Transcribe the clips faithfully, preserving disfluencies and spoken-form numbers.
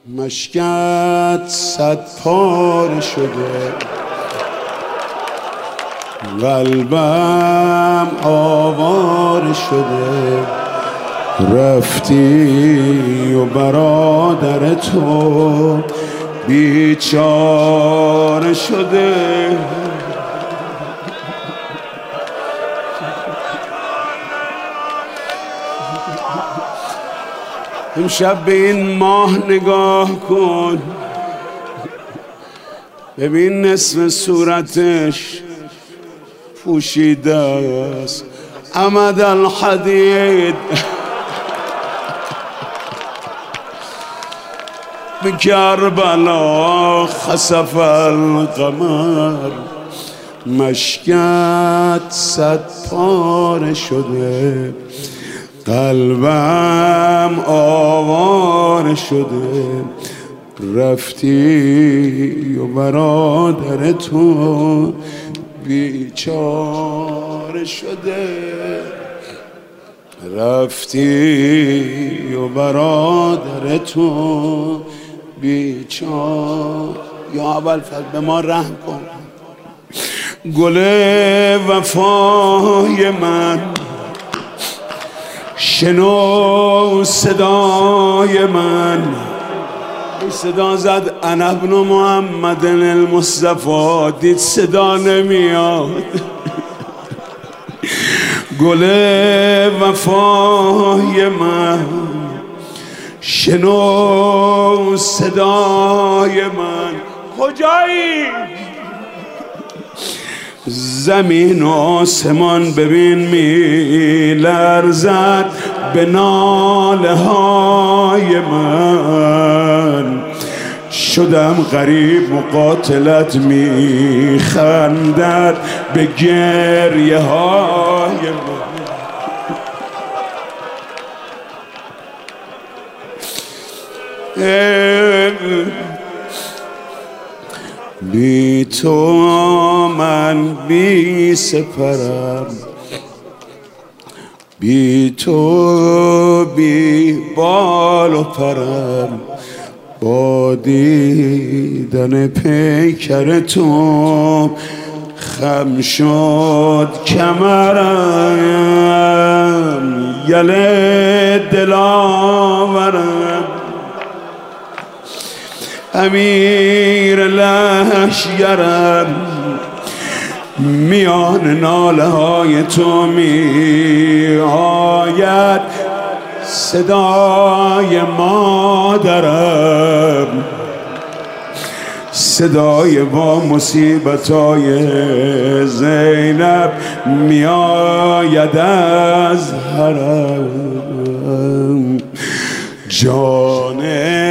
مشکت صد پاره شده، قلبم آواره شده، رفتی و برادر تو بیچاره شده. امشب به این ماه نگاه کن، ببین نصف صورتش پوشیده است، عمد الحدید به کربلا خسف القمر. مشکت صد پاره شده، قلبم آواره شده، رفتی و برادر تو بیچاره شده. رفتی و برادر تو بیچاره. یا ابوالفضل به ما رحم کن. گل وفای من، شنو صدای من. این صدا زد انا ابن محمد المصطفى، دید صدا نمیاد. گل وفای من، شنو صدای من. کجایی؟ زمین و آسمان ببین می لرزد به ناله های من. شدم غریب مقاتلت می خندد به گریه های من. بی تو من بی سپرم، بی تو بی بال و پرم. با دیدن پیکر تو خم شد کمرم، یله دلاورم. امیر لشگرم، میان ناله های تو می آید صدای مادرم، صدای با مصیبت های زینب می آید از حرم. جان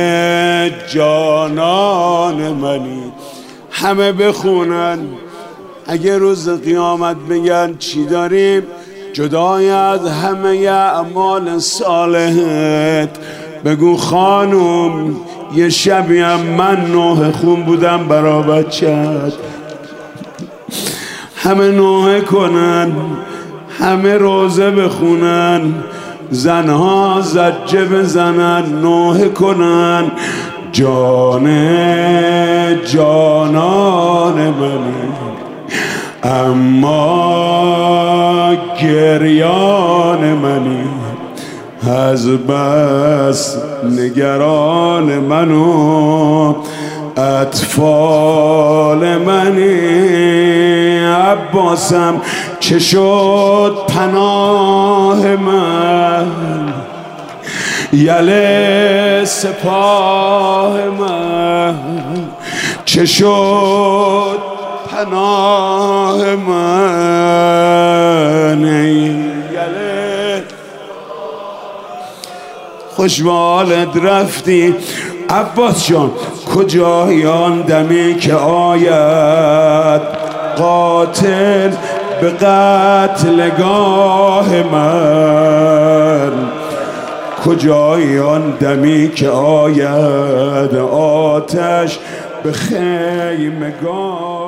جانان منی. همه بخونن اگه روز قیامت بگن چی داریم جدای از همه اعمال صالحت، بگو خانم یه شبیم من نوحه خون بودم برا بچت. همه نوحه کنن، همه روزه بخونن، زنها زجه بزنن، نوحه کنن. جان جانان منی، اما گریان منی. از بس نگران منو اطفال منی. عباسم چه شد پناه من، یله سپاه من. چه شد پناه من، یله. خوش به حالت رفتی عباس جان. کجایی آن دمی که آید قاتل به قتلگاه من؟ کجایی آن دمی که آید آتش به خیمگاه